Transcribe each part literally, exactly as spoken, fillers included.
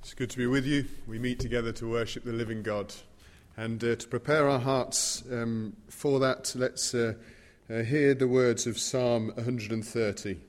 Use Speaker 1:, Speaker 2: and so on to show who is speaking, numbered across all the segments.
Speaker 1: It's good to be with you. We meet together to worship the living God. And uh, to prepare our hearts um, for that, let's uh, uh, hear the words of Psalm one hundred thirty.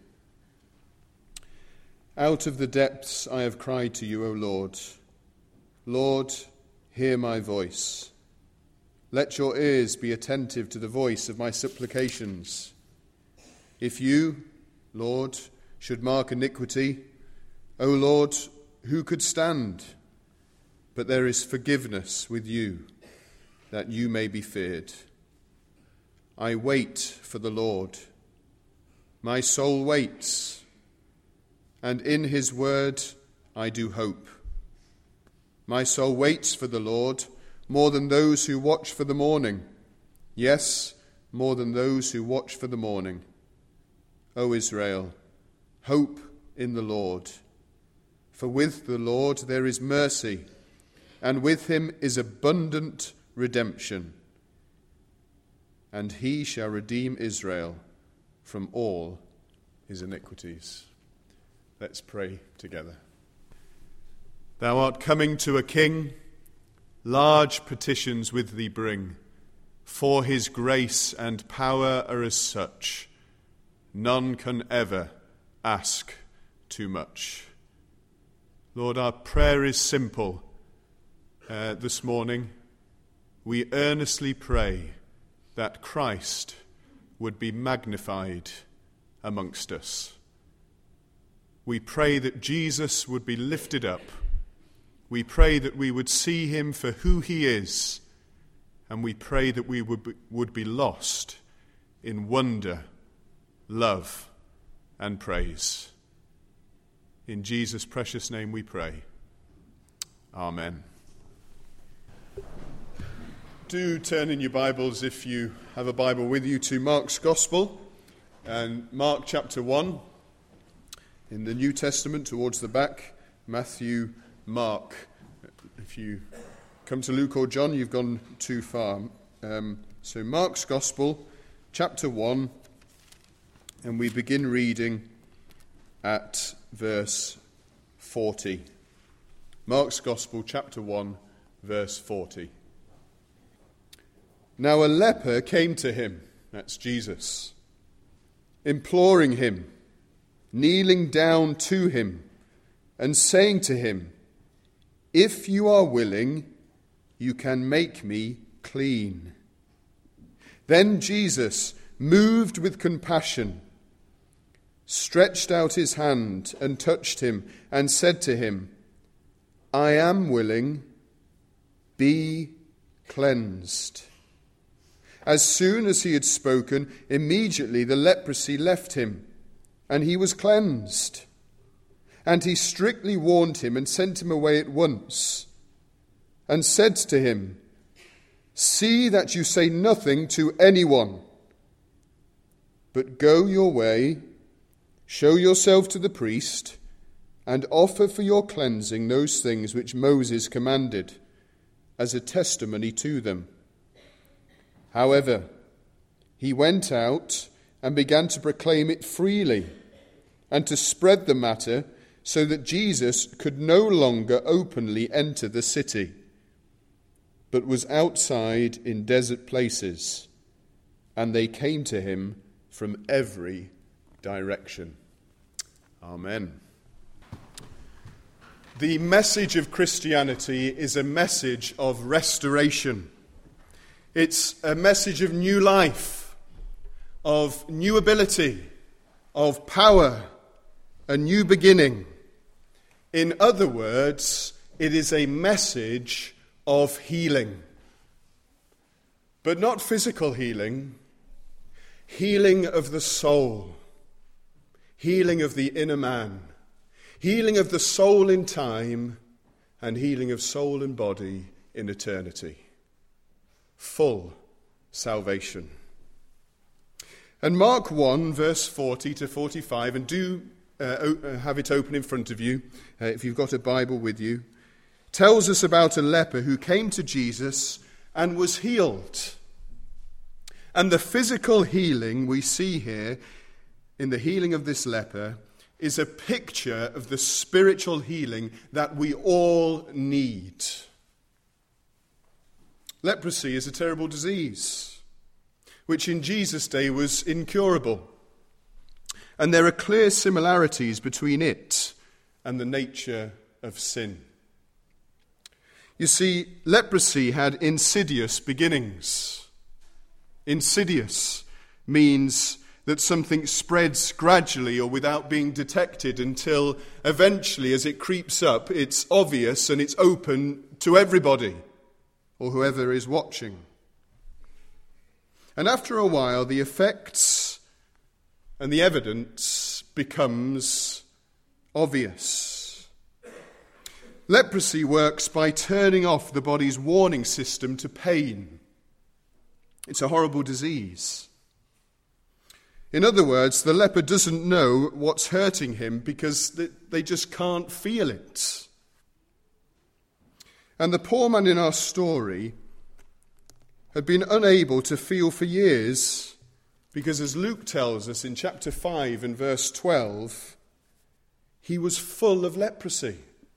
Speaker 1: Out of the depths I have cried to you, O Lord. Lord, hear my voice. Let your ears be attentive to the voice of my supplications. If you, Lord, should mark iniquity, O Lord, who could stand? But there is forgiveness with you, that you may be feared. I wait for the Lord. My soul waits, and in his word I do hope. My soul waits for the Lord more than those who watch for the morning. Yes, more than those who watch for the morning. O Israel, hope in the Lord. For with the Lord there is mercy, and with him is abundant redemption. And he shall redeem Israel from all his iniquities. Let's pray together. Thou art coming to a king, large petitions with thee bring, for his grace and power are as such, none can ever ask too much. Lord, our prayer is simple uh, this morning. We earnestly pray that Christ would be magnified amongst us. We pray that Jesus would be lifted up. We pray that we would see him for who he is, and we pray that we would be, would be lost in wonder, love, and praise. In Jesus' precious name we pray. Amen. Do turn in your Bibles, if you have a Bible with you, to Mark's Gospel, and Mark chapter one. In the New Testament, towards the back, Matthew, Mark. If you come to Luke or John, you've gone too far. Um, so Mark's Gospel, chapter one, and we begin reading at verse forty. Mark's Gospel, chapter one, verse forty. Now a leper came to him, that's Jesus, imploring him, kneeling down to him, and saying to him, "If you are willing, you can make me clean." Then Jesus, moved with compassion, stretched out his hand and touched him and said to him, "I am willing, be cleansed." As soon as he had spoken, immediately the leprosy left him, and he was cleansed. And he strictly warned him and sent him away at once, and said to him, "See that you say nothing to anyone, but go your way, show yourself to the priest, and offer for your cleansing those things which Moses commanded, as a testimony to them." However, he went out and began to proclaim it freely, and to spread the matter, so that Jesus could no longer openly enter the city, but was outside in desert places, and they came to him from every direction. Amen. The message of Christianity is a message of restoration. It's a message of new life, of new ability, of power, a new beginning. In other words, it is a message of healing. But not physical healing, healing of the soul, healing of the inner man, healing of the soul in time, and healing of soul and body in eternity. Full salvation. And Mark one, verse forty to forty-five, and do uh, have it open in front of you, uh, if you've got a Bible with you, tells us about a leper who came to Jesus and was healed. And the physical healing we see here, in the healing of this leper, is a picture of the spiritual healing that we all need. Leprosy is a terrible disease, which in Jesus' day was incurable. And there are clear similarities between it and the nature of sin. You see, leprosy had insidious beginnings. Insidious means that something spreads gradually or without being detected until eventually, as it creeps up, it's obvious and it's open to everybody or whoever is watching. And after a while, the effects and the evidence becomes obvious. Leprosy works by turning off the body's warning system to pain. It's a horrible disease. In other words, the leper doesn't know what's hurting him because they just can't feel it. And the poor man in our story had been unable to feel for years because, as Luke tells us in chapter five and verse twelve, he was full of leprosy.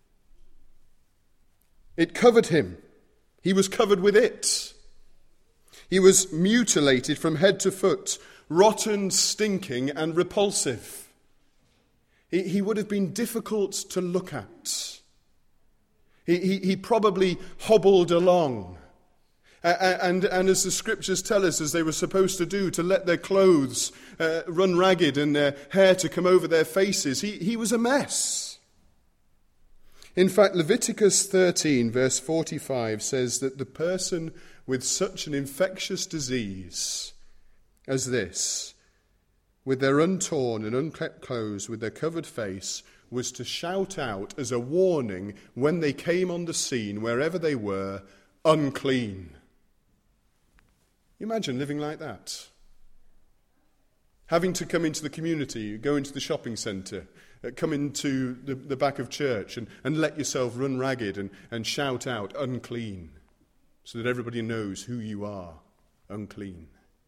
Speaker 1: It covered him. He was covered with it. He was mutilated from head to foot, rotten, stinking, and repulsive. He, he would have been difficult to look at. He, he, he probably hobbled along. Uh, and, and as the scriptures tell us, as they were supposed to do, to let their clothes uh, run ragged and their hair to come over their faces, he, he was a mess. In fact, Leviticus thirteen, verse forty-five, says that the person with such an infectious disease as this, with their untorn and unkempt clothes, with their covered face, was to shout out as a warning when they came on the scene, wherever they were, unclean. Imagine living like that. Having to come into the community, go into the shopping centre, come into the, the back of church and, and let yourself run ragged and, and shout out, unclean, so that everybody knows who you are, unclean.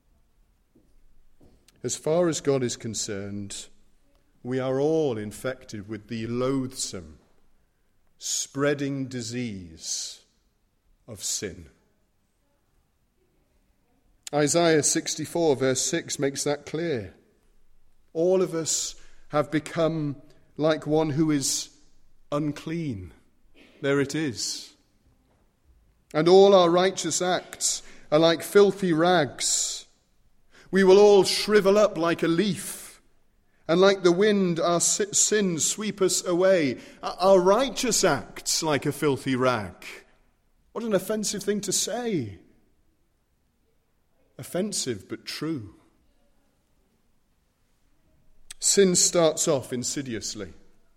Speaker 1: As far as God is concerned, we are all infected with the loathsome, spreading disease of sin. Isaiah sixty-four, verse six, makes that clear. All of us have become like one who is unclean. There it is. And all our righteous acts are like filthy rags. We will all shrivel up like a leaf, and like the wind our sins sweep us away. Our righteous acts like a filthy rag. What an offensive thing to say. Offensive but true. Sin starts off insidiously.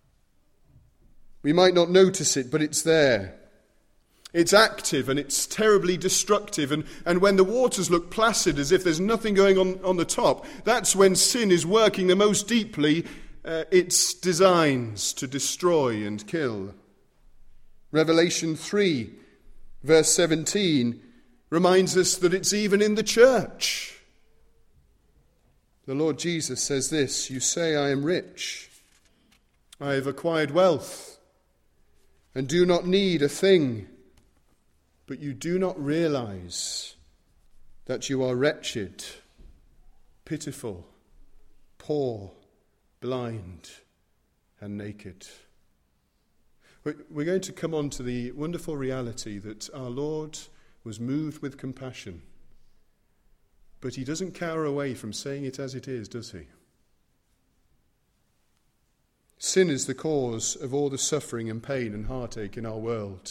Speaker 1: We might not notice it, but it's there. It's active and it's terribly destructive. And, and when the waters look placid as if there's nothing going on on the top, that's when sin is working the most deeply uh, its designs to destroy and kill. Revelation three, verse seventeen, reminds us that it's even in the church. The Lord Jesus says this, "You say I am rich, I have acquired wealth, and do not need a thing. But you do not realize that you are wretched, pitiful, poor, blind, and naked." We're going to come on to the wonderful reality that our Lord was moved with compassion. But he doesn't cower away from saying it as it is, does he? Sin is the cause of all the suffering and pain and heartache in our world.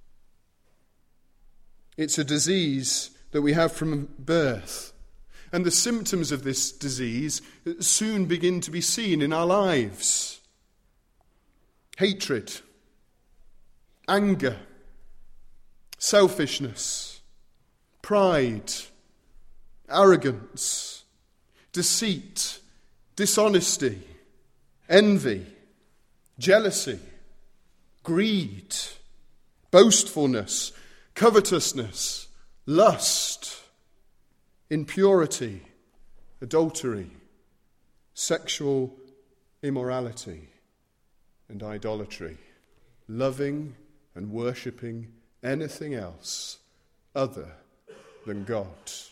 Speaker 1: It's a disease that we have from birth. And the symptoms of this disease soon begin to be seen in our lives. Hatred, anger, selfishness, pride, arrogance, deceit, dishonesty, envy, jealousy, greed, boastfulness, covetousness, lust, impurity, adultery, sexual immorality and idolatry, loving and worshipping anything else other than God.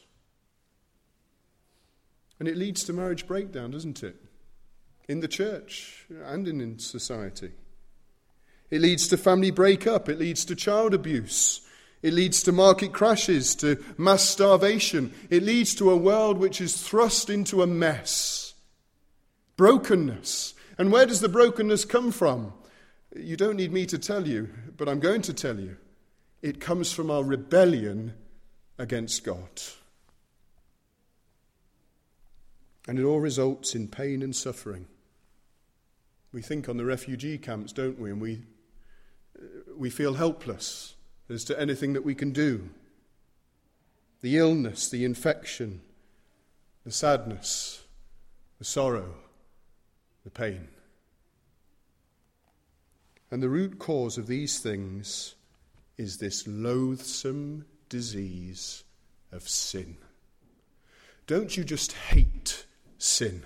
Speaker 1: And it leads to marriage breakdown, doesn't it? In the church and in, in society. It leads to family breakup. It leads to child abuse. It leads to market crashes, to mass starvation. It leads to a world which is thrust into a mess. Brokenness. And where does the brokenness come from? You don't need me to tell you, but I'm going to tell you. It comes from our rebellion against God. And it all results in pain and suffering. We think on the refugee camps, don't we? And we we feel helpless as to anything that we can do. The illness, the infection, the sadness, the sorrow, the pain. And the root cause of these things is this loathsome disease of sin. Don't you just hate sin?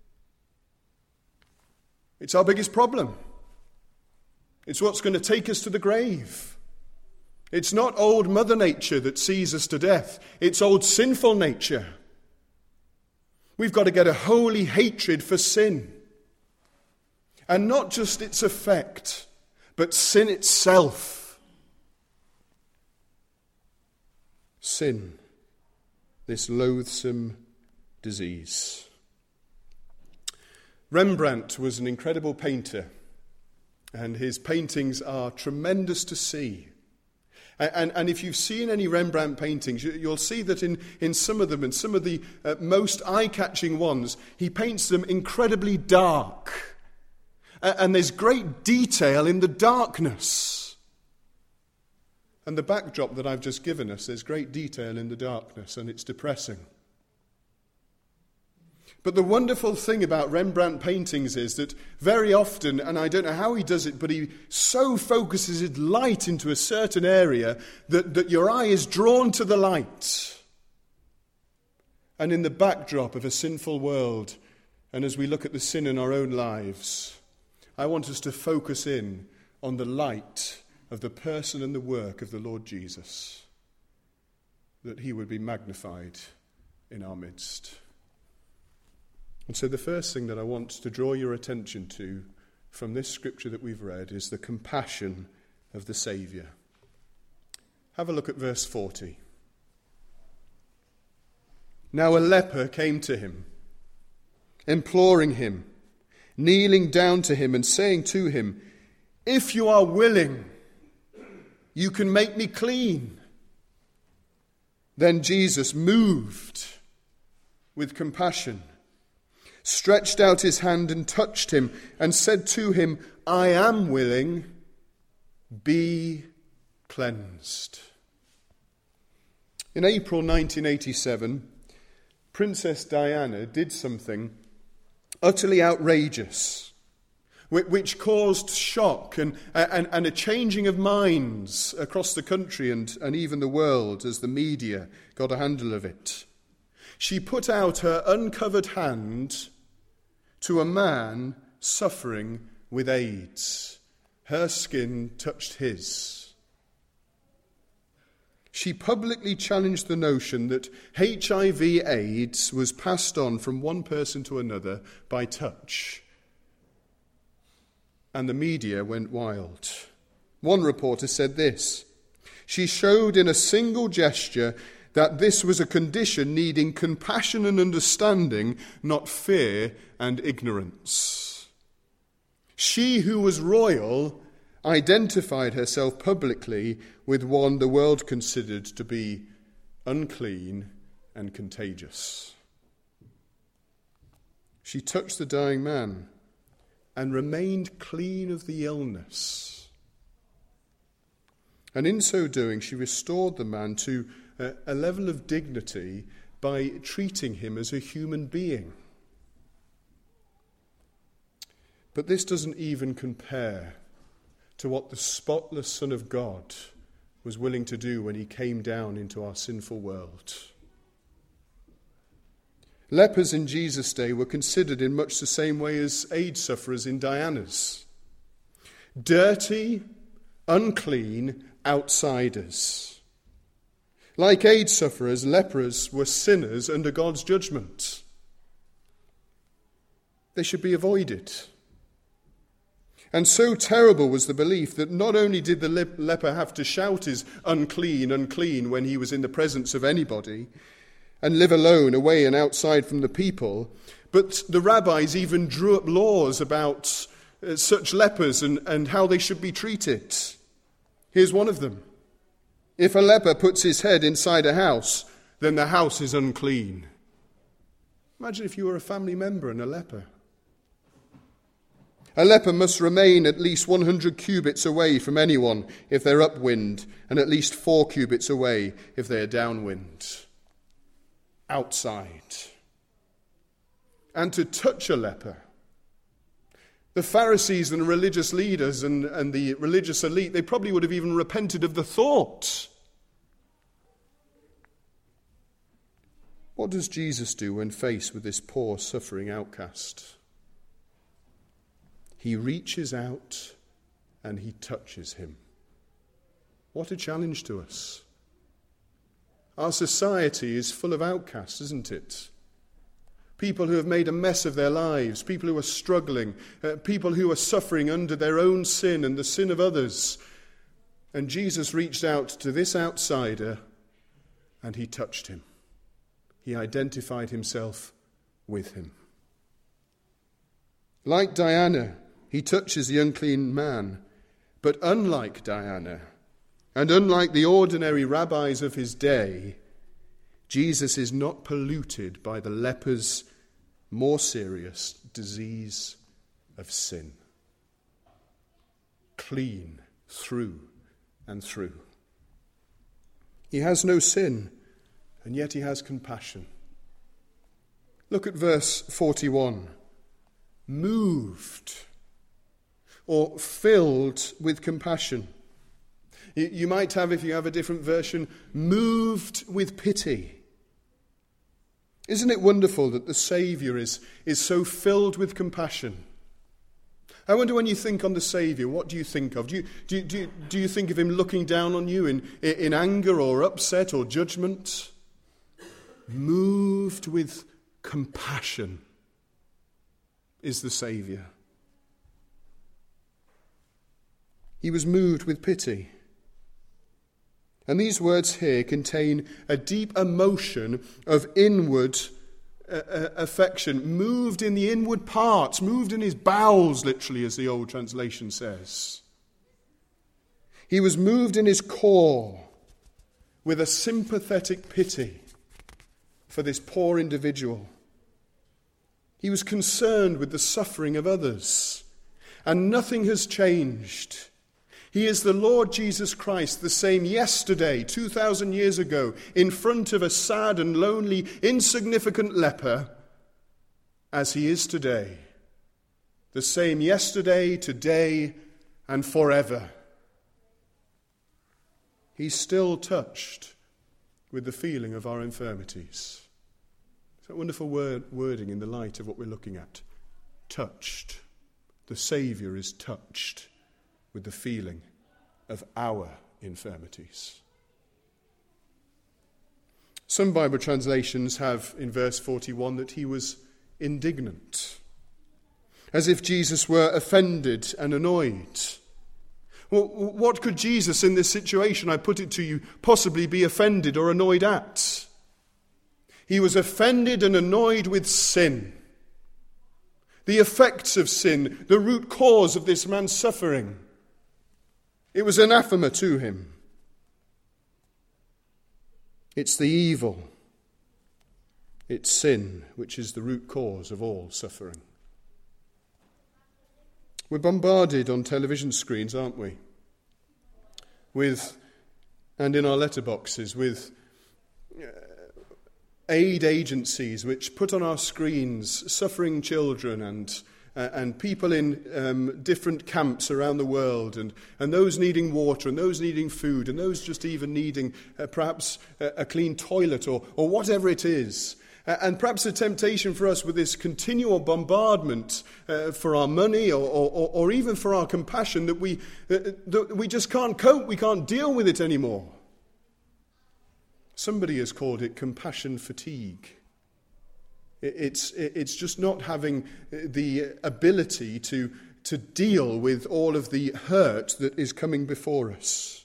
Speaker 1: It's our biggest problem. It's what's going to take us to the grave. It's not old Mother Nature that sees us to death. It's old sinful nature. We've got to get a holy hatred for sin. And not just its effect, but sin itself. Sin, this loathsome disease. Rembrandt was an incredible painter, and his paintings are tremendous to see. And, and, and if you've seen any Rembrandt paintings, you, you'll see that in, in some of them, and some of the uh, most eye-catching ones, he paints them incredibly dark. Uh, and there's great detail in the darkness. And the backdrop that I've just given us, there's great detail in the darkness, and it's depressing. But the wonderful thing about Rembrandt paintings is that very often, and I don't know how he does it, but he so focuses his light into a certain area that, that your eye is drawn to the light. And in the backdrop of a sinful world, and as we look at the sin in our own lives, I want us to focus in on the light of the person and the work of the Lord Jesus, that he would be magnified in our midst. And so the first thing that I want to draw your attention to from this scripture that we've read is the compassion of the Saviour. Have a look at verse forty. Now a leper came to him, imploring him, kneeling down to him and saying to him, "If you are willing, you can make me clean." Then Jesus, moved with compassion, stretched out his hand and touched him and said to him, "I am willing, be cleansed." In April nineteen eighty-seven, Princess Diana did something utterly outrageous, which caused shock and, and, and a changing of minds across the country and, and even the world as the media got a handle of it. She put out her uncovered hand to a man suffering with AIDS. Her skin touched his. She publicly challenged the notion that H I V AIDS was passed on from one person to another by touch. And the media went wild. One reporter said this: "She showed in a single gesture that this was a condition needing compassion and understanding, not fear and ignorance." She who was royal identified herself publicly with one the world considered to be unclean and contagious. She touched the dying man and remained clean of the illness. And in so doing, she restored the man to a, a level of dignity by treating him as a human being. But this doesn't even compare to what the spotless Son of God was willing to do when he came down into our sinful world. Lepers in Jesus' day were considered in much the same way as AIDS sufferers in Diana's. Dirty, unclean outsiders. Like AIDS sufferers, lepers were sinners under God's judgment. They should be avoided. And so terrible was the belief that not only did the lep- leper have to shout his unclean, unclean when he was in the presence of anybody and live alone, away and outside from the people, but the rabbis even drew up laws about uh, such lepers and, and how they should be treated. Here's one of them. If a leper puts his head inside a house, then the house is unclean. Imagine if you were a family member and a leper. A leper must remain at least one hundred cubits away from anyone if they're upwind, and at least four cubits away if they are downwind. Outside. And to touch a leper. The Pharisees and religious leaders and, and the religious elite, they probably would have even repented of the thought. What does Jesus do when faced with this poor, suffering outcast? He reaches out and he touches him. What a challenge to us. Our society is full of outcasts, isn't it? People who have made a mess of their lives, people who are struggling, uh, people who are suffering under their own sin and the sin of others. And Jesus reached out to this outsider and he touched him. He identified himself with him. Like Diana, he touches the unclean man. But unlike Diana, and unlike the ordinary rabbis of his day, Jesus is not polluted by the leper's more serious disease of sin. Clean through and through. He has no sin, and yet he has compassion. Look at verse forty-one. Moved or filled with compassion. You might have, if you have a different version, moved with pity. Isn't it wonderful that the Saviour is, is so filled with compassion? I wonder, when you think on the Saviour, what do you think of? Do you, do you, do you, do you think of him looking down on you in, in anger or upset or judgment? Moved with compassion is the Saviour. He was moved with pity. And these words here contain a deep emotion of inward uh, uh, affection, moved in the inward parts, moved in his bowels, literally, as the old translation says. He was moved in his core with a sympathetic pity for this poor individual. He was concerned with the suffering of others, and nothing has changed. He is the Lord Jesus Christ, the same yesterday, two thousand years ago, in front of a sad and lonely, insignificant leper, as he is today. The same yesterday, today, and forever. He's still touched with the feeling of our infirmities. It's that wonderful word, wording in the light of what we're looking at. Touched. The Saviour is touched with the feeling of our infirmities. Some Bible translations have in verse forty-one that he was indignant, as if Jesus were offended and annoyed. Well, what could Jesus in this situation, I put it to you, possibly be offended or annoyed at? He was offended and annoyed with sin. The effects of sin, the root cause of this man's suffering. It was anathema to him. It's the evil. It's sin, which is the root cause of all suffering. We're bombarded on television screens, aren't we? With, and in our letterboxes, with aid agencies which put on our screens suffering children and uh, and people in um, different camps around the world, and, and those needing water, and those needing food, and those just even needing uh, perhaps a, a clean toilet or, or whatever it is. And perhaps a temptation for us with this continual bombardment uh, for our money or, or, or even for our compassion that we, uh, that we just can't cope, we can't deal with it anymore. Somebody has called it compassion fatigue. It's, it's just not having the ability to, to deal with all of the hurt that is coming before us.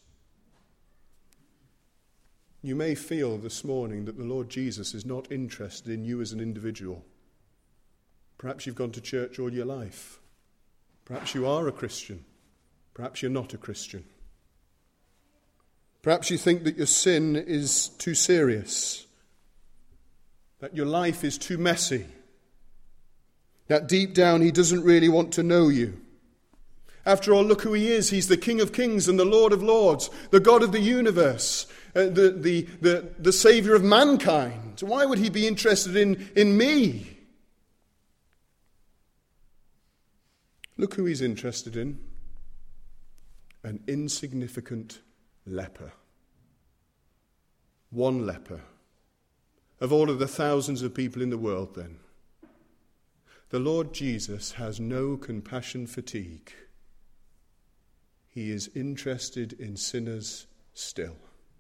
Speaker 1: You may feel this morning that the Lord Jesus is not interested in you as an individual. Perhaps you've gone to church all your life. Perhaps you are a Christian. Perhaps you're not a Christian. Perhaps you think that your sin is too serious, that your life is too messy, that deep down he doesn't really want to know you. After all, look who he is. He's the King of Kings and the Lord of Lords, the God of the universe, uh, the, the, the, the Saviour of mankind. Why would he be interested in, in me? Look who he's interested in. An insignificant leper. One leper. Of all of the thousands of people in the world, then. The Lord Jesus has no compassion fatigue. He is interested in sinners still.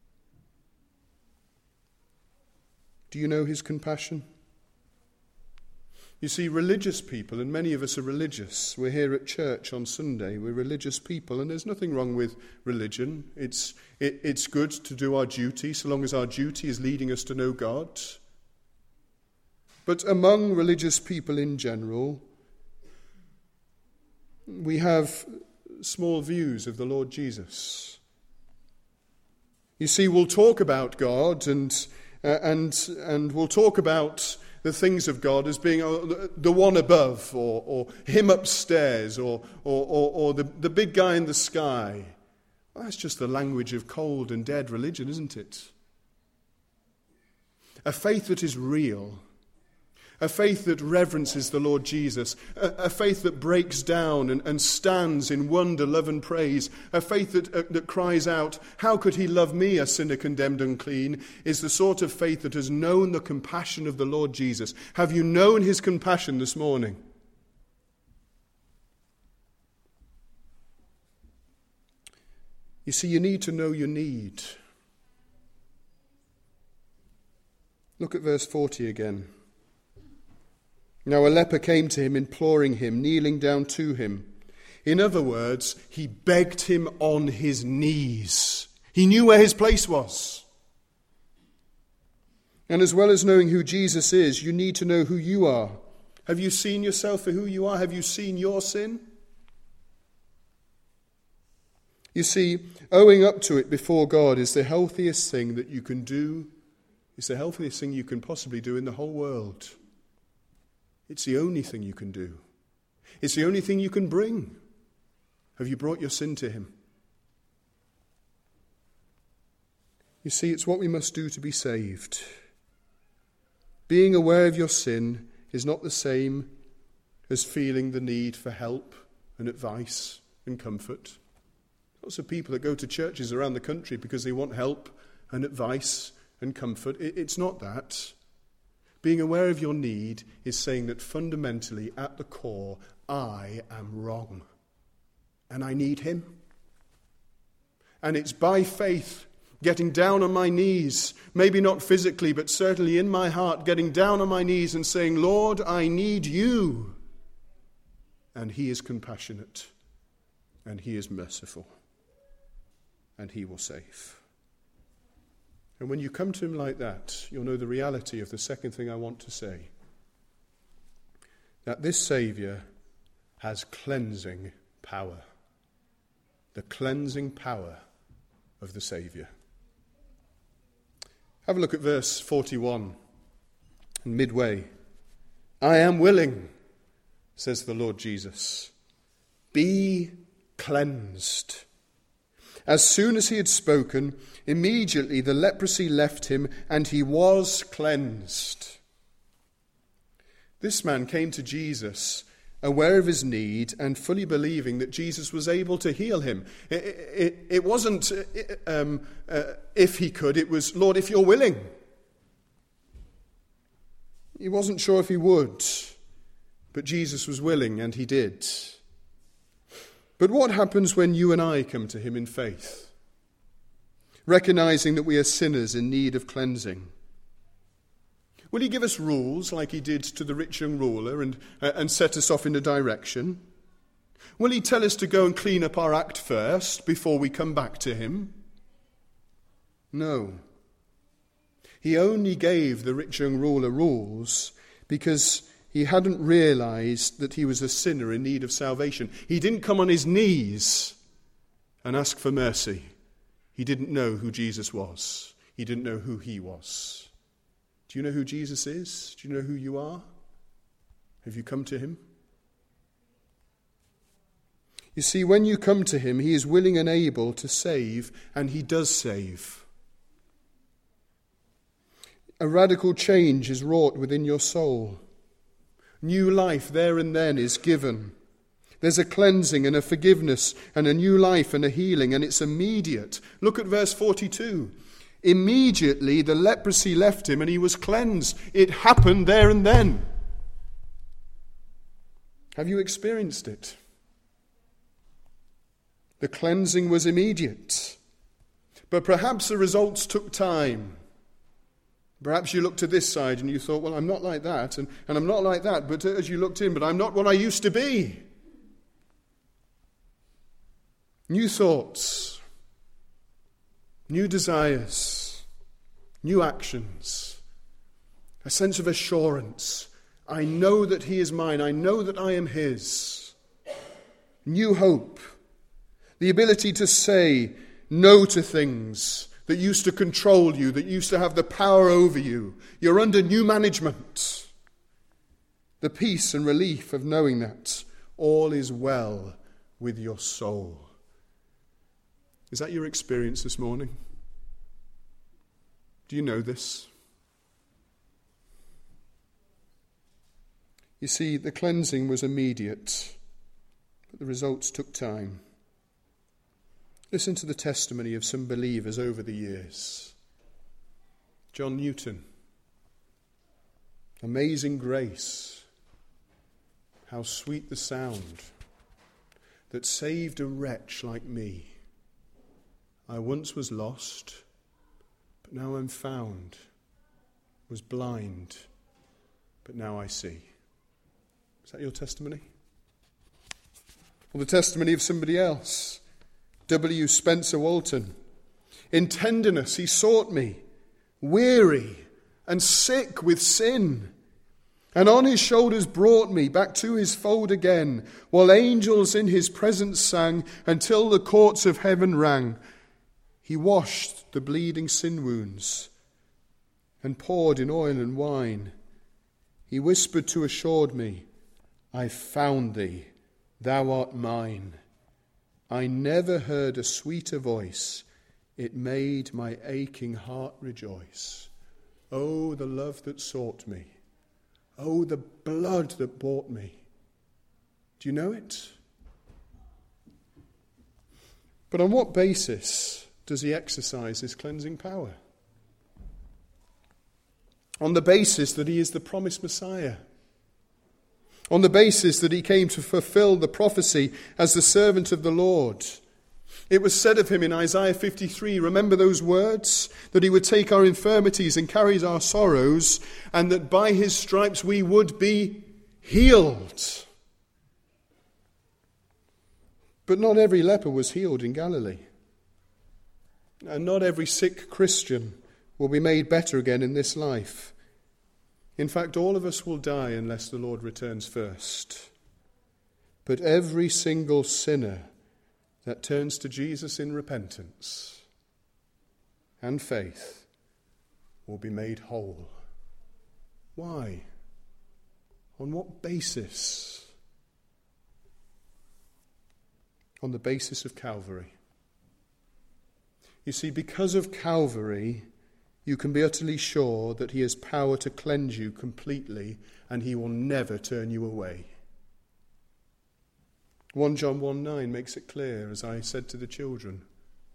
Speaker 1: Do you know his compassion? You see, religious people, and many of us are religious. We're here at church on Sunday. We're religious people, and there's nothing wrong with religion. It's, it, it's good to do our duty, so long as our duty is leading us to know God. But among religious people in general, we have small views of the Lord Jesus. You see, we'll talk about God and uh, and and we'll talk about the things of God as being uh, the one above, or, or him upstairs, or or, or, or the, the big guy in the sky. Well, that's just the language of cold and dead religion, isn't it? A faith that is real. A faith that reverences the Lord Jesus. A, a faith that breaks down and, and stands in wonder, love and praise. A faith that, uh, that cries out, how could he love me, a sinner condemned unclean, is the sort of faith that has known the compassion of the Lord Jesus. Have you known his compassion this morning? You see, you need to know your need. Look at verse forty again. Now a leper came to him, imploring him, kneeling down to him. In other words, he begged him on his knees. He knew where his place was. And as well as knowing who Jesus is, you need to know who you are. Have you seen yourself for who you are? Have you seen your sin? You see, owing up to it before God is the healthiest thing that you can do. It's the healthiest thing you can possibly do in the whole world. It's the only thing you can do. It's the only thing you can bring. Have you brought your sin to him? You see, it's what we must do to be saved. Being aware of your sin is not the same as feeling the need for help and advice and comfort. Lots of people that go to churches around the country because they want help and advice and comfort. It's not that. Being aware of your need is saying that fundamentally, at the core, I am wrong. And I need him. And it's by faith, getting down on my knees, maybe not physically, but certainly in my heart, getting down on my knees and saying, Lord, I need you. And he is compassionate. And he is merciful. And he will save. And when you come to him like that, you'll know the reality of the second thing I want to say. That this Saviour has cleansing power. The cleansing power of the Saviour. Have a look at verse forty-one. And midway. I am willing, says the Lord Jesus. Be cleansed. As soon as he had spoken, immediately the leprosy left him, and he was cleansed. This man came to Jesus, aware of his need and fully believing that Jesus was able to heal him. It, it, it wasn't um, uh, if he could, it was, Lord, if you're willing. He wasn't sure if he would, but Jesus was willing, and he did. But what happens when you and I come to him in faith, recognizing that we are sinners in need of cleansing? Will he give us rules like he did to the rich young ruler and, uh, and set us off in a direction? Will he tell us to go and clean up our act first before we come back to him? No. He only gave the rich young ruler rules because he hadn't realized that he was a sinner in need of salvation. He didn't come on his knees and ask for mercy. He didn't know who Jesus was. He didn't know who he was. Do you know who Jesus is? Do you know who you are? Have you come to him? You see, when you come to him, he is willing and able to save, and he does save. A radical change is wrought within your soul. New life there and then is given. There's a cleansing and a forgiveness and a new life and a healing, and it's immediate. Look at verse forty-two. Immediately the leprosy left him and he was cleansed. It happened there and then. Have you experienced it? The cleansing was immediate. But perhaps the results took time. Perhaps you looked to this side and you thought, well, I'm not like that, and, and I'm not like that. But as you looked in, but I'm not what I used to be. New thoughts, new desires, new actions, a sense of assurance. I know that he is mine. I know that I am his. New hope, the ability to say no to things that used to control you, that used to have the power over you. You're under new management. The peace and relief of knowing that all is well with your soul. Is that your experience this morning? Do you know this? You see, the cleansing was immediate, but the results took time. Listen to the testimony of some believers over the years. John Newton. Amazing grace. How sweet the sound that saved a wretch like me. I once was lost, but now I'm found. Was blind, but now I see. Is that your testimony? Or the testimony of somebody else? W. Spencer Walton. In tenderness he sought me, weary and sick with sin, and on his shoulders brought me back to his fold again, while angels in his presence sang, until the courts of heaven rang. He washed the bleeding sin wounds and poured in oil and wine. He whispered to assured me, I found thee, thou art mine. I never heard a sweeter voice. It made my aching heart rejoice. Oh, the love that sought me. Oh, the blood that bought me. Do you know it? But on what basis does he exercise his cleansing power? On the basis that he is the promised Messiah. On the basis that he came to fulfill the prophecy as the servant of the Lord. It was said of him in Isaiah fifty-three, remember those words? That he would take our infirmities and carry our sorrows, and that by his stripes we would be healed. But not every leper was healed in Galilee. And not every sick Christian will be made better again in this life. In fact, all of us will die unless the Lord returns first. But every single sinner that turns to Jesus in repentance and faith will be made whole. Why? On what basis? On the basis of Calvary. You see, because of Calvary, you can be utterly sure that he has power to cleanse you completely, and he will never turn you away. First John one nine makes it clear, as I said to the children,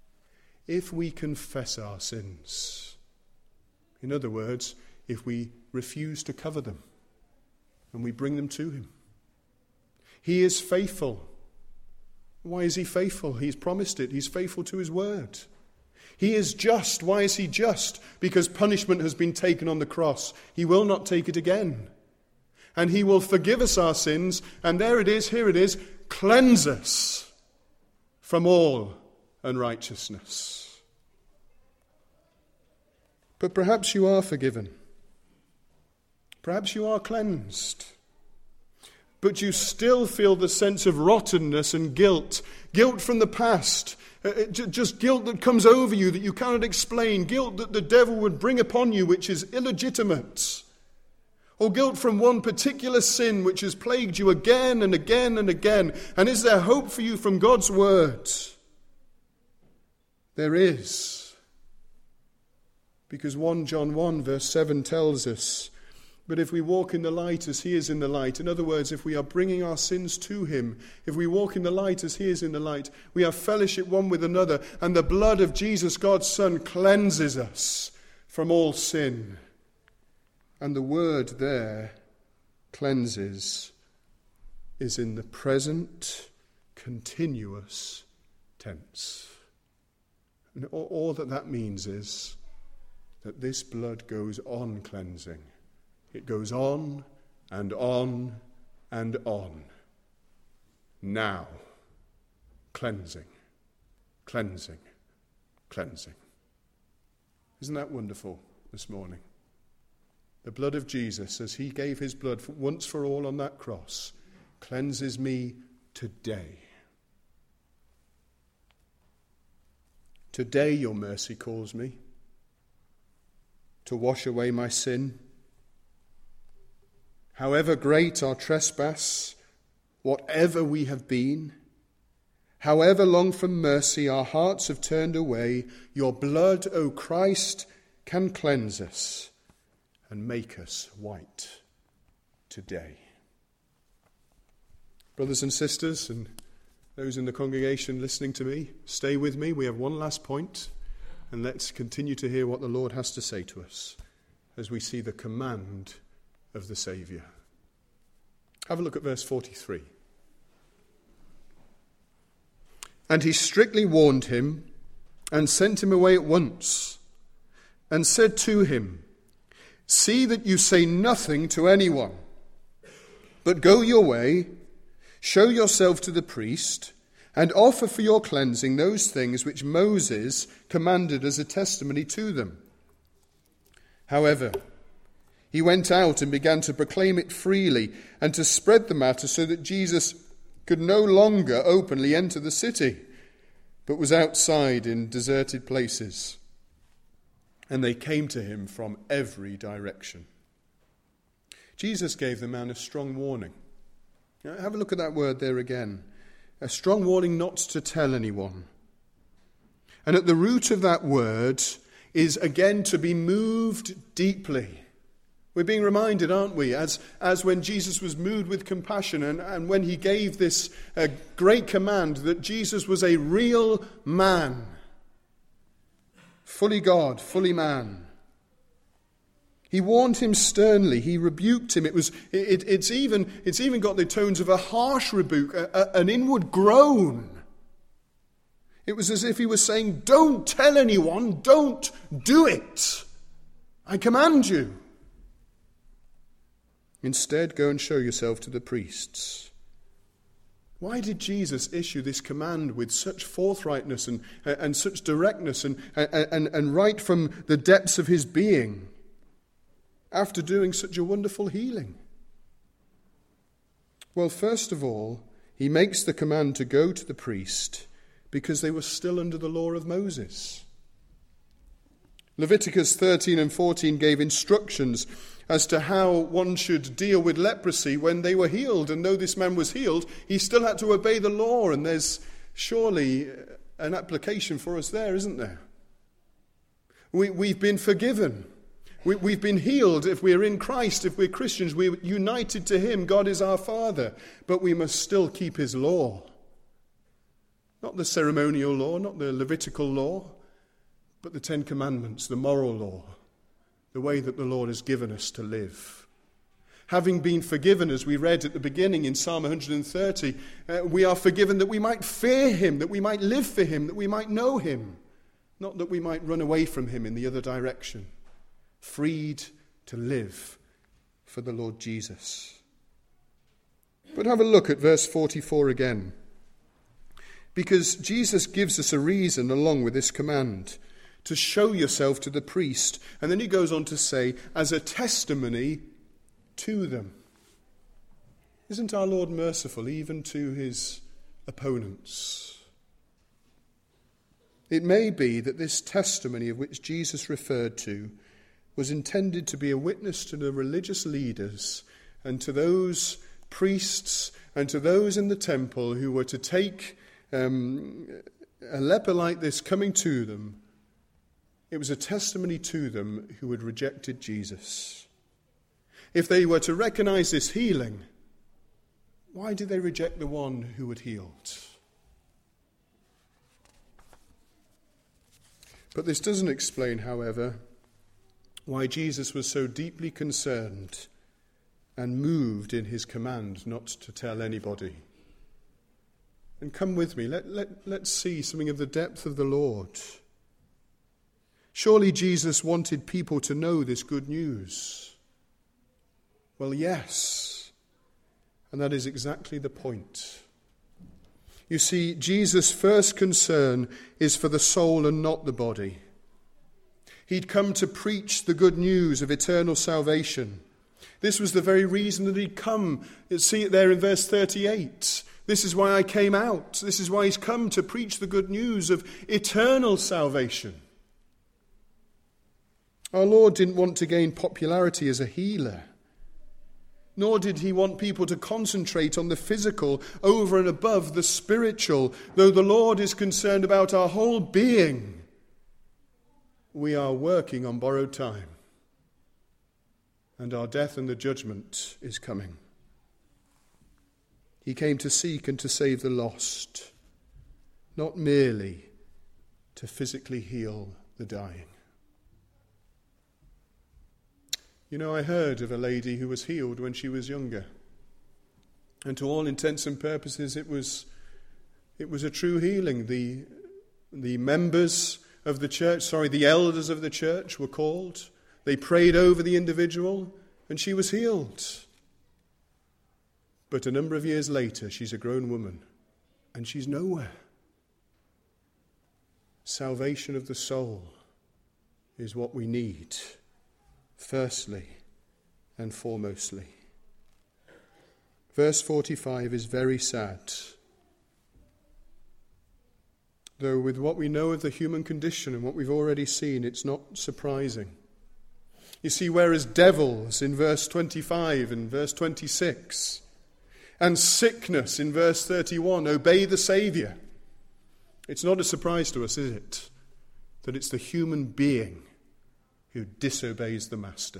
Speaker 1: if we confess our sins, in other words, if we refuse to cover them, and we bring them to him. He is faithful. Why is he faithful? He's promised it. He's faithful to his word. He is just. Why is he just? Because punishment has been taken on the cross. He will not take it again. And he will forgive us our sins, and there it is, here it is, cleanse us from all unrighteousness. But perhaps you are forgiven. Perhaps you are cleansed. But you still feel the sense of rottenness and guilt. Guilt from the past. Uh, just guilt that comes over you that you cannot explain. Guilt that the devil would bring upon you, which is illegitimate. Or guilt from one particular sin which has plagued you again and again and again. And is there hope for you from God's word? There is. Because First John one verse seven tells us, but if we walk in the light as he is in the light, in other words, if we are bringing our sins to him, if we walk in the light as he is in the light, we have fellowship one with another, and the blood of Jesus, God's Son, cleanses us from all sin. And the word there, cleanses, is in the present continuous tense. And all, all that that means is that this blood goes on cleansing. It goes on and on and on. Now, cleansing, cleansing, cleansing. Isn't that wonderful this morning? The blood of Jesus, as he gave his blood for once for all on that cross, cleanses me today. Today your mercy calls me to wash away my sin. However great our trespass, whatever we have been, however long from mercy our hearts have turned away, your blood, O Christ, can cleanse us and make us white today. Brothers and sisters, and those in the congregation listening to me, stay with me. We have one last point, and let's continue to hear what the Lord has to say to us as we see the command of the Saviour. Have a look at verse forty-three. And he strictly warned him and sent him away at once and said to him, see that you say nothing to anyone, but go your way, show yourself to the priest, and offer for your cleansing those things which Moses commanded as a testimony to them. However, he went out and began to proclaim it freely and to spread the matter so that Jesus could no longer openly enter the city, but was outside in deserted places. And they came to him from every direction. Jesus gave the man a strong warning. Now, have a look at that word there again. A strong warning not to tell anyone. And at the root of that word is again to be moved deeply. We're being reminded, aren't we, as, as when Jesus was moved with compassion and, and when he gave this uh, great command that Jesus was a real man. Fully God, fully man. He warned him sternly. He rebuked him. It was. It, it's even. It's even got the tones of a harsh rebuke, a, a, an inward groan. It was as if he was saying, "Don't tell anyone. Don't do it. I command you. Instead, go and show yourself to the priests." Why did Jesus issue this command with such forthrightness and, and such directness and, and, and right from the depths of his being after doing such a wonderful healing? Well, first of all, he makes the command to go to the priest because they were still under the law of Moses. Leviticus thirteen and fourteen gave instructions as to how one should deal with leprosy when they were healed. And though this man was healed, he still had to obey the law. And there's surely an application for us there, isn't there? We, we've been forgiven. We, we've been healed if we're in Christ, if we're Christians. We're united to him. God is our Father. But we must still keep his law. Not the ceremonial law, not the Levitical law, but the Ten Commandments, the moral law, the way that the Lord has given us to live. Having been forgiven, as we read at the beginning in Psalm one hundred thirty, uh, we are forgiven that we might fear him, that we might live for him, that we might know him, not that we might run away from him in the other direction. Freed to live for the Lord Jesus. But have a look at verse forty-four again, because Jesus gives us a reason along with this command to show yourself to the priest. And then he goes on to say, as a testimony to them. Isn't our Lord merciful even to his opponents? It may be that this testimony of which Jesus referred to was intended to be a witness to the religious leaders and to those priests and to those in the temple who were to take um, a leper like this coming to them. It was a testimony to them who had rejected Jesus. If they were to recognize this healing, why did they reject the one who had healed? But this doesn't explain, however, why Jesus was so deeply concerned and moved in his command not to tell anybody. And come with me, let, let, let's see something of the depth of the Lord. Surely Jesus wanted people to know this good news. Well, yes, and that is exactly the point. You see, Jesus' first concern is for the soul and not the body. He'd come to preach the good news of eternal salvation. This was the very reason that he'd come. You see it there in verse thirty-eight. This is why I came out. This is why he's come to preach the good news of eternal salvation. Our Lord didn't want to gain popularity as a healer. Nor did he want people to concentrate on the physical over and above the spiritual. Though the Lord is concerned about our whole being, we are working on borrowed time. And our death and the judgment is coming. He came to seek and to save the lost, not merely to physically heal the dying. You know, I heard of a lady who was healed when she was younger. And to all intents and purposes, it was it was a true healing. The, the members of the church, sorry, the elders of the church were called. They prayed over the individual, and she was healed. But a number of years later, she's a grown woman, and she's nowhere. Salvation of the soul is what we need. Firstly and foremostly. Verse forty-five is very sad. Though with what we know of the human condition and what we've already seen, it's not surprising. You see, whereas devils in verse twenty-five and verse twenty-six, and sickness in verse thirty-one obey the Saviour, it's not a surprise to us, is it, that it's the human being who disobeys the master.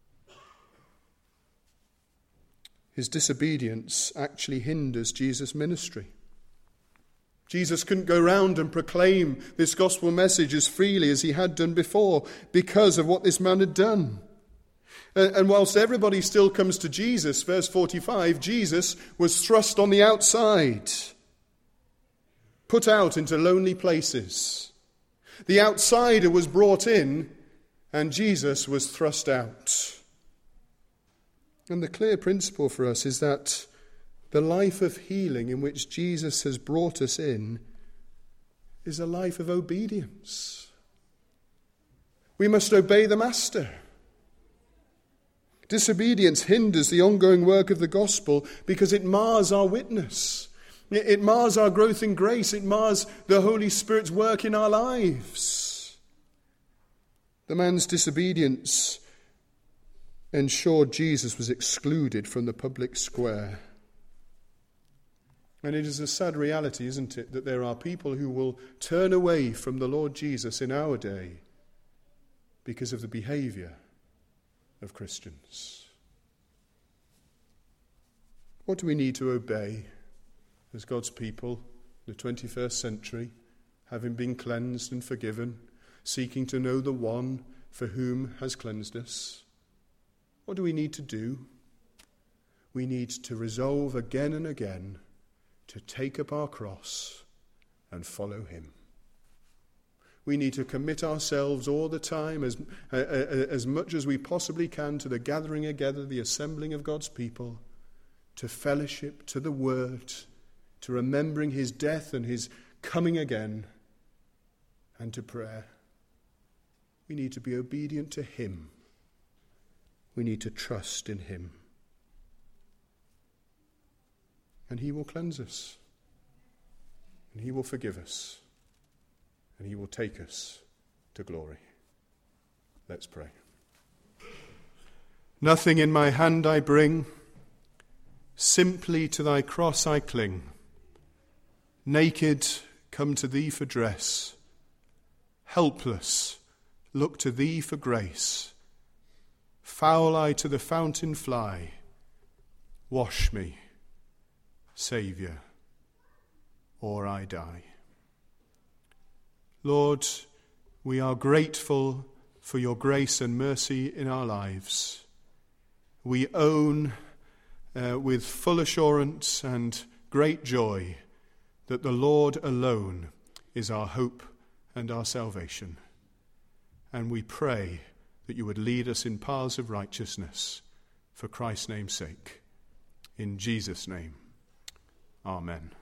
Speaker 1: His disobedience actually hinders Jesus' ministry. Jesus couldn't go round and proclaim this gospel message as freely as he had done before because of what this man had done. And whilst everybody still comes to Jesus, verse forty-five, Jesus was thrust on the outside, put out into lonely places. The outsider was brought in, and Jesus was thrust out. And the clear principle for us is that the life of healing in which Jesus has brought us in is a life of obedience. We must obey the Master. Disobedience hinders the ongoing work of the gospel because it mars our witness. It mars our growth in grace. It mars the Holy Spirit's work in our lives. The man's disobedience ensured Jesus was excluded from the public square. And it is a sad reality, isn't it, that there are people who will turn away from the Lord Jesus in our day because of the behaviour of Christians. What do we need to obey as God's people in the twenty-first century, having been cleansed and forgiven, seeking to know the one for whom has cleansed us. What do we need to do? We need to resolve again and again to take up our cross and follow him. We need to commit ourselves all the time, as, uh, uh, as much as we possibly can, to the gathering together, the assembling of God's people, to fellowship, to the word, to remembering his death and his coming again, and to prayer. We need to be obedient to him. We need to trust in him. And he will cleanse us. And he will forgive us. And he will take us to glory. Let's pray. Nothing in my hand I bring, simply to thy cross I cling. Naked, come to thee for dress. Helpless, look to thee for grace. Foul I to the fountain fly. Wash me, Saviour, or I die. Lord, we are grateful for your grace and mercy in our lives. We own uh, with full assurance and great joy that the Lord alone is our hope and our salvation. And we pray that you would lead us in paths of righteousness for Christ's name's sake. In Jesus' name, amen.